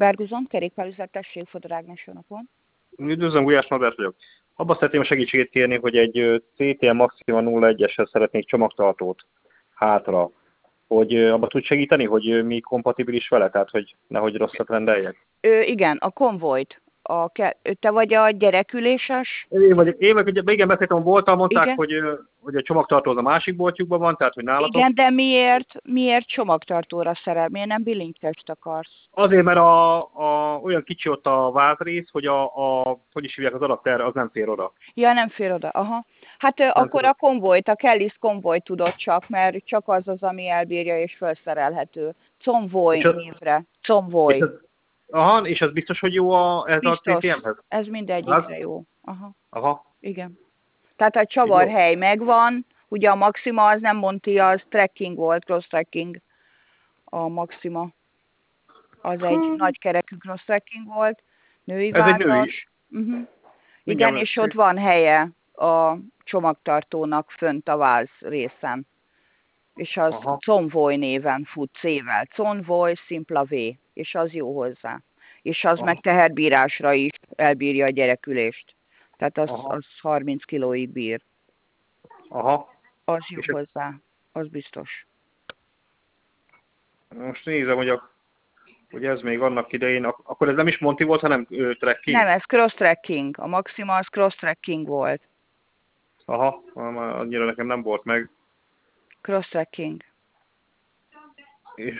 Berguzon, kerékpárüzlet, tessék, Fodor Ágnes, jó napon. Üdvözlöm, Gulyás Norbert vagyok. Abba szeretném a segítségét kérni, hogy egy CTM Maxima 01-eshez szeretnék csomagtartót hátra. Hogy abba tud segíteni, hogy mi kompatibilis vele, tehát hogy nehogy rosszat rendeljek? Igen, a konvojt. Te vagy a gyereküléses? Én vagyok, igen, beszéltem a bolttal, mondták, Igen. hogy a csomagtartó az a másik boltjukban van, tehát hogy nálatok. Igen, de miért csomagtartóra szerel? Miért nem billentyűst akarsz? Azért, mert olyan kicsi ott a vázrész, hogy hogy is hívják, az adapter, az nem fér oda. Ja, nem fér oda, aha. Hát Nem akkor tudom. a konvojt, a Kellis konvojt tudod csak, mert csak az az, ami elbírja és felszerelhető. Convoy névre. Convoy. Aha, és ez biztos, hogy jó ez a Biztos. CTM-hez? Ez mindegyikre jó. Aha. Aha. Igen. Tehát a Jó. csavarhely megvan, ugye a Maxima az nem Monti, az trekking volt, cross trekking. A Maxima az egy nagykerekű cross trekking volt, női Ez egy női. vázas. Igen, és ott van helye a csomagtartónak fönt a váz részen. És az Convoy néven fut C-vel. Convoy, szimpla V. És az jó hozzá. És az meg teherbírásra is elbírja a gyerekülést. Tehát az 30 kilóig bír. Aha. Az jó hozzá. Az biztos. Most nézem, hogy ez még annak idején, akkor ez nem is Monti volt, hanem trekking? Nem, ez cross-trekking. A Maxima az cross-trekking volt. Aha, annyira nekem nem volt meg. Cross-trekking. És...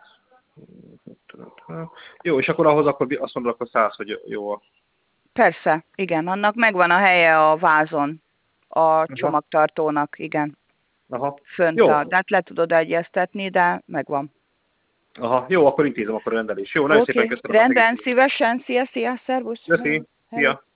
Jó, és akkor ahhoz azt mondod, akkor 100, hogy jó a... Persze, igen, annak megvan a helye a vázon, a csomagtartónak, igen. Aha. Fönt Jó. de hát le tudod egyeztetni, de megvan. Aha, jó, akkor intézem akkor a rendelés. Jó, nagyon szépen köszönöm. Rendben, szívesen, szia, szervusz. Köszi, szia.